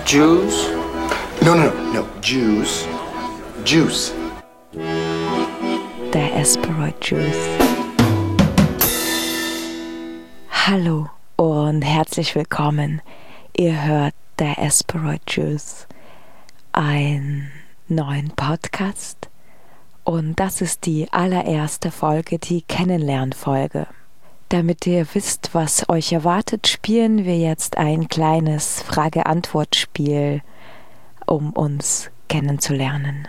Jews? No. Jews. Juice. Diaspora Juice. Hallo und herzlich willkommen. Ihr hört Diaspora Juice, einen neuen Podcast. Und das ist die allererste Folge, die Kennenlernfolge. Damit ihr wisst, was euch erwartet, spielen wir jetzt ein kleines Frage-Antwort-Spiel, um uns kennenzulernen.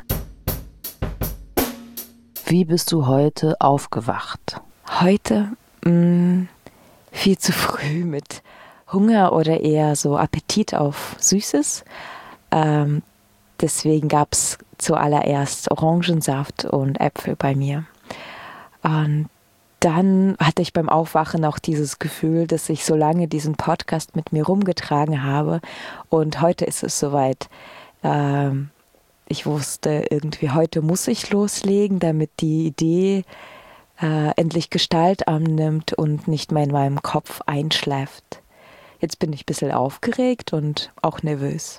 Wie bist du heute aufgewacht? Heute viel zu früh mit Hunger oder eher so Appetit auf Süßes. Deswegen gab es zuallererst Orangensaft und Äpfel bei mir. Und dann hatte ich beim Aufwachen auch dieses Gefühl, dass ich so lange diesen Podcast mit mir rumgetragen habe. Und heute ist es soweit. Ich wusste irgendwie, heute muss ich loslegen, damit die Idee endlich Gestalt annimmt und nicht mehr in meinem Kopf einschläft. Jetzt bin ich ein bisschen aufgeregt und auch nervös.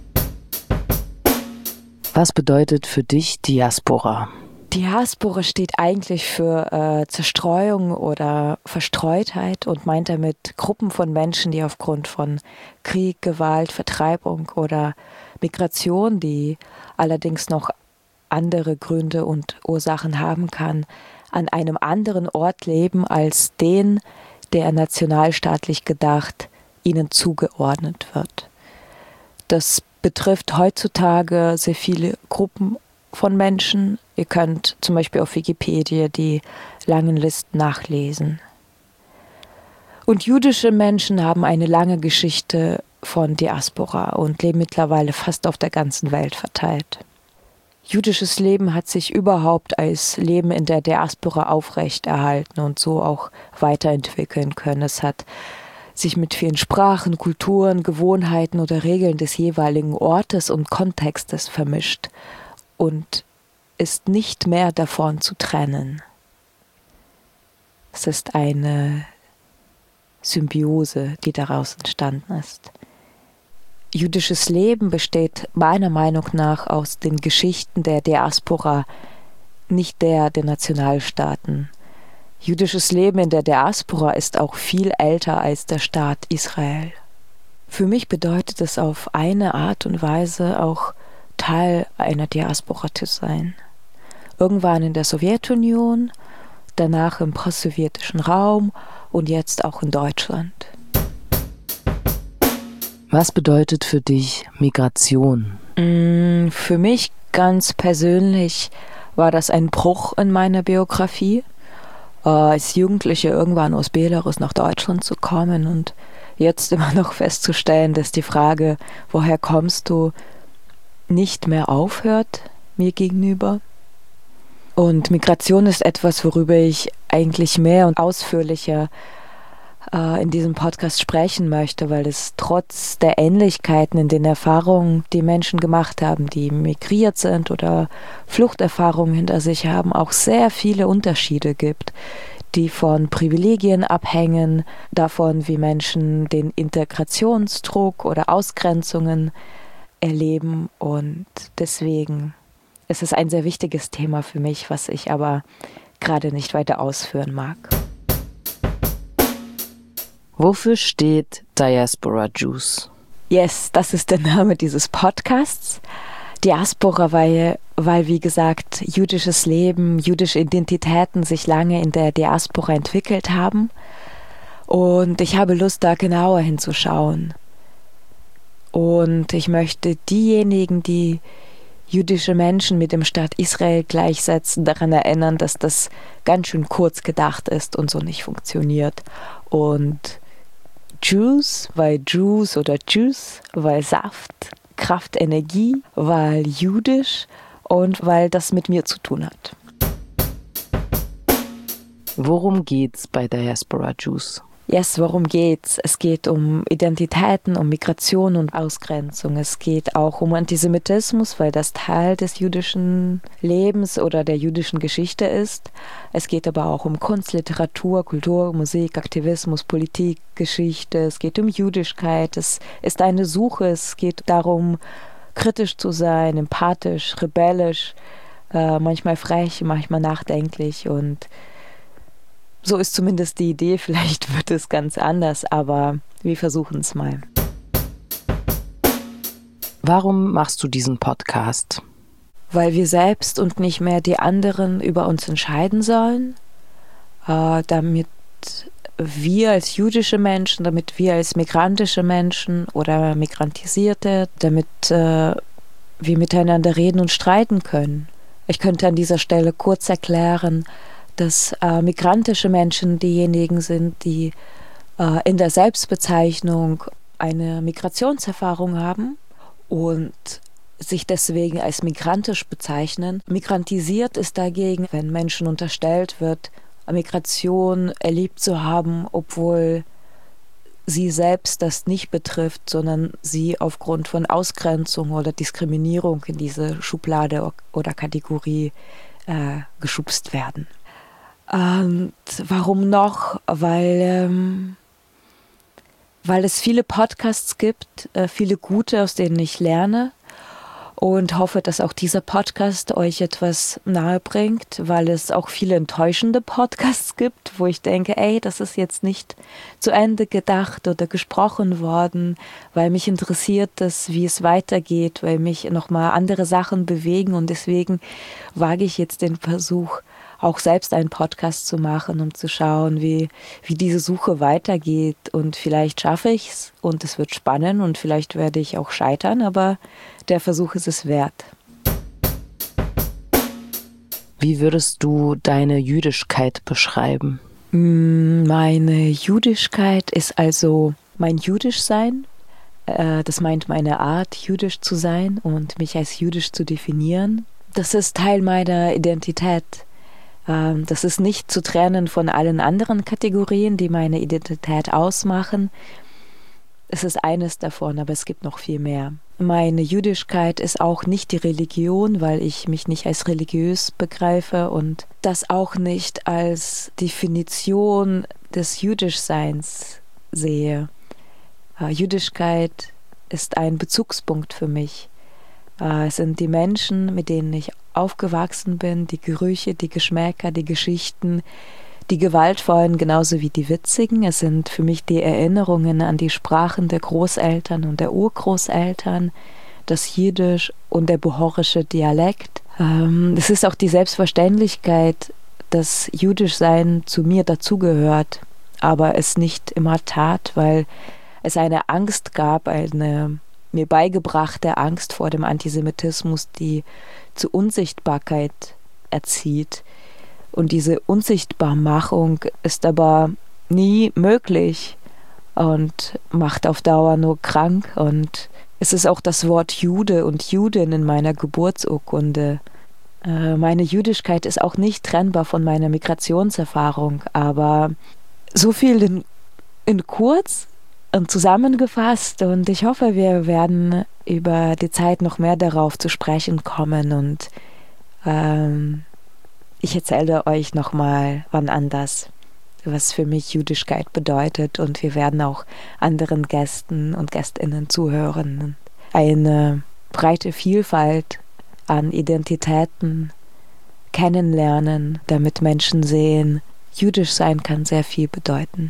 Was bedeutet für dich Diaspora? Diaspora steht eigentlich für Zerstreuung oder Verstreutheit und meint damit Gruppen von Menschen, die aufgrund von Krieg, Gewalt, Vertreibung oder Migration, die allerdings noch andere Gründe und Ursachen haben kann, an einem anderen Ort leben als den, der nationalstaatlich gedacht ihnen zugeordnet wird. Das betrifft heutzutage sehr viele Gruppen von Menschen. Ihr könnt zum Beispiel auf Wikipedia die langen Listen nachlesen. Und jüdische Menschen haben eine lange Geschichte von Diaspora und leben mittlerweile fast auf der ganzen Welt verteilt. Jüdisches Leben hat sich überhaupt als Leben in der Diaspora aufrechterhalten und so auch weiterentwickeln können. Es hat sich mit vielen Sprachen, Kulturen, Gewohnheiten oder Regeln des jeweiligen Ortes und Kontextes vermischt und ist nicht mehr davon zu trennen. Es ist eine Symbiose, die daraus entstanden ist. Jüdisches Leben besteht meiner Meinung nach aus den Geschichten der Diaspora, nicht der Nationalstaaten. Jüdisches Leben in der Diaspora ist auch viel älter als der Staat Israel. Für mich bedeutet es auf eine Art und Weise auch Teil einer Diaspora zu sein. Irgendwann in der Sowjetunion, danach im postsowjetischen Raum und jetzt auch in Deutschland. Was bedeutet für dich Migration? Für mich ganz persönlich war das ein Bruch in meiner Biografie, als Jugendliche irgendwann aus Belarus nach Deutschland zu kommen und jetzt immer noch festzustellen, dass die Frage, woher kommst du, nicht mehr aufhört mir gegenüber. Und Migration ist etwas, worüber ich eigentlich mehr und ausführlicher in diesem Podcast sprechen möchte, weil es trotz der Ähnlichkeiten in den Erfahrungen, die Menschen gemacht haben, die migriert sind oder Fluchterfahrungen hinter sich haben, auch sehr viele Unterschiede gibt, die von Privilegien abhängen, davon, wie Menschen den Integrationsdruck oder Ausgrenzungen erleben, und deswegen ist es ein sehr wichtiges Thema für mich, was ich aber gerade nicht weiter ausführen mag. Wofür steht Diaspora Juice? Yes, das ist der Name dieses Podcasts. Diaspora, weil wie gesagt, jüdisches Leben, jüdische Identitäten sich lange in der Diaspora entwickelt haben. Und ich habe Lust, da genauer hinzuschauen. Und ich möchte diejenigen, die jüdische Menschen mit dem Staat Israel gleichsetzen, daran erinnern, dass das ganz schön kurz gedacht ist und so nicht funktioniert. Und Juice, weil Juice oder Juice, weil Saft, Kraft, Energie, weil jüdisch und weil das mit mir zu tun hat. Worum geht's bei Diaspora Juice? Yes, worum geht's? Es geht um Identitäten, um Migration und Ausgrenzung. Es geht auch um Antisemitismus, weil das Teil des jüdischen Lebens oder der jüdischen Geschichte ist. Es geht aber auch um Kunst, Literatur, Kultur, Musik, Aktivismus, Politik, Geschichte. Es geht um Jüdischkeit. Es ist eine Suche. Es geht darum, kritisch zu sein, empathisch, rebellisch, manchmal frech, manchmal nachdenklich, und so ist zumindest die Idee. Vielleicht wird es ganz anders, aber wir versuchen es mal. Warum machst du diesen Podcast? Weil wir selbst und nicht mehr die anderen über uns entscheiden sollen, damit wir als jüdische Menschen, damit wir als migrantische Menschen oder Migrantisierte, damit wir miteinander reden und streiten können. Ich könnte an dieser Stelle kurz erklären, dass migrantische Menschen diejenigen sind, die in der Selbstbezeichnung eine Migrationserfahrung haben und sich deswegen als migrantisch bezeichnen. Migrantisiert ist dagegen, wenn Menschen unterstellt wird, Migration erlebt zu haben, obwohl sie selbst das nicht betrifft, sondern sie aufgrund von Ausgrenzung oder Diskriminierung in diese Schublade oder Kategorie geschubst werden. Und warum noch? Weil es viele Podcasts gibt, viele gute, aus denen ich lerne, und hoffe, dass auch dieser Podcast euch etwas nahe bringt, weil es auch viele enttäuschende Podcasts gibt, wo ich denke, ey, das ist jetzt nicht zu Ende gedacht oder gesprochen worden, weil mich interessiert das, wie es weitergeht, weil mich nochmal andere Sachen bewegen, und deswegen wage ich jetzt den Versuch, auch selbst einen Podcast zu machen, um zu schauen, wie diese Suche weitergeht, und vielleicht schaffe ich es und es wird spannend und vielleicht werde ich auch scheitern, aber der Versuch ist es wert. Wie würdest du deine Jüdischkeit beschreiben? Meine Jüdischkeit ist also mein Jüdischsein. Das meint meine Art, jüdisch zu sein und mich als jüdisch zu definieren. Das ist Teil meiner Identität. Das ist nicht zu trennen von allen anderen Kategorien, die meine Identität ausmachen. Es ist eines davon, aber es gibt noch viel mehr. Meine Jüdischkeit ist auch nicht die Religion, weil ich mich nicht als religiös begreife und das auch nicht als Definition des Jüdischseins sehe. Jüdischkeit ist ein Bezugspunkt für mich. Es sind die Menschen, mit denen ich aufgewachsen bin, die Gerüche, die Geschmäcker, die Geschichten, die gewaltvollen genauso wie die witzigen. Es sind für mich die Erinnerungen an die Sprachen der Großeltern und der Urgroßeltern, das Jiddisch und der bohorische Dialekt. Es ist auch die Selbstverständlichkeit, dass Jüdischsein zu mir dazugehört, aber es nicht immer tat, weil es eine Angst gab, eine mir beigebrachte Angst vor dem Antisemitismus, die zu Unsichtbarkeit erzieht. Und diese Unsichtbarmachung ist aber nie möglich und macht auf Dauer nur krank. Und es ist auch das Wort Jude und Judin in meiner Geburtsurkunde. Meine Jüdischkeit ist auch nicht trennbar von meiner Migrationserfahrung, aber so viel in kurz und zusammengefasst, und ich hoffe, wir werden über die Zeit noch mehr darauf zu sprechen kommen, und ich erzähle euch nochmal wann anders, was für mich Jüdischkeit bedeutet, und wir werden auch anderen Gästen und Gästinnen zuhören. Eine breite Vielfalt an Identitäten kennenlernen, damit Menschen sehen, jüdisch sein kann sehr viel bedeuten.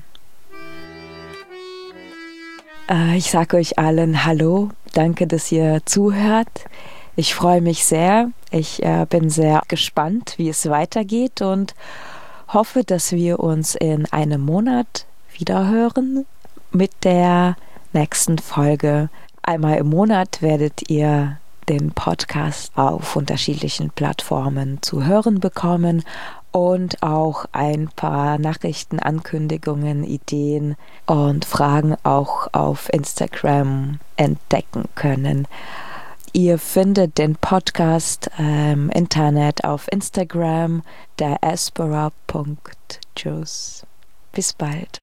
Ich sage euch allen Hallo, danke, dass ihr zuhört. Ich freue mich sehr. Ich bin sehr gespannt, wie es weitergeht, und hoffe, dass wir uns in einem Monat wiederhören mit der nächsten Folge. Einmal im Monat werdet ihr den Podcast auf unterschiedlichen Plattformen zu hören bekommen und auch ein paar Nachrichten, Ankündigungen, Ideen und Fragen auch auf Instagram entdecken können. Ihr findet den Podcast im Internet auf Instagram, diaspora.juice. Bis bald.